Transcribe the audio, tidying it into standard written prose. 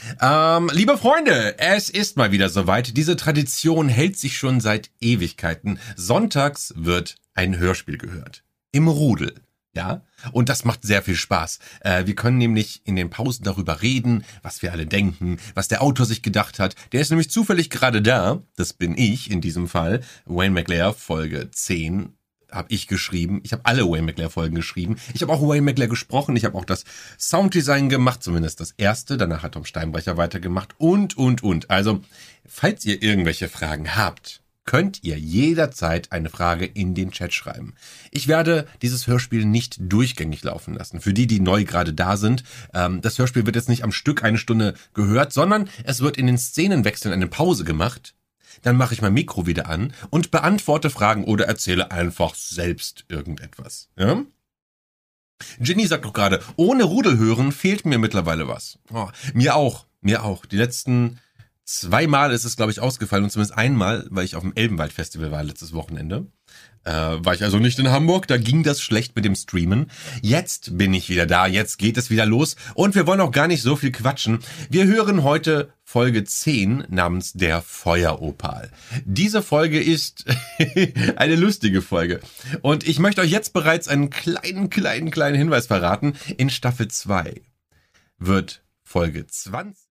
Liebe Freunde, es ist mal wieder soweit. Diese Tradition hält sich schon seit Ewigkeiten. Sonntags wird ein Hörspiel gehört. Im Rudel. Ja, und das macht sehr viel Spaß. Wir können nämlich in den Pausen darüber reden, was wir alle denken, was der Autor sich gedacht hat. Der ist nämlich zufällig gerade da. Das bin ich in diesem Fall. Wayne McLair, Folge 10. Habe ich geschrieben. Ich habe alle Wayne McLair-Folgen geschrieben. Ich habe auch Wayne McLair gesprochen. Ich habe auch das Sounddesign gemacht, zumindest das erste. Danach hat Tom Steinbrecher weitergemacht und. Also, falls ihr irgendwelche Fragen habt, könnt ihr jederzeit eine Frage in den Chat schreiben. Ich werde dieses Hörspiel nicht durchgängig laufen lassen. Für die neu gerade da sind, das Hörspiel wird jetzt nicht am Stück eine Stunde gehört, sondern es wird in den Szenenwechseln eine Pause gemacht. Dann mache ich mein Mikro wieder an und beantworte Fragen oder erzähle einfach selbst irgendetwas. Ja? Ginny sagt doch gerade, ohne Rudel hören fehlt mir mittlerweile was. Oh, mir auch. Die letzten 2 Mal ist es, glaube ich, ausgefallen und zumindest einmal, weil ich auf dem Elbenwald-Festival war letztes Wochenende. War ich also nicht in Hamburg, da ging das schlecht mit dem Streamen. Jetzt bin ich wieder da, jetzt geht es wieder los und wir wollen auch gar nicht so viel quatschen. Wir hören heute Folge 10 namens Der Feueropal. Diese Folge ist eine lustige Folge und ich möchte euch jetzt bereits einen kleinen Hinweis verraten. In Staffel 2 wird Folge 20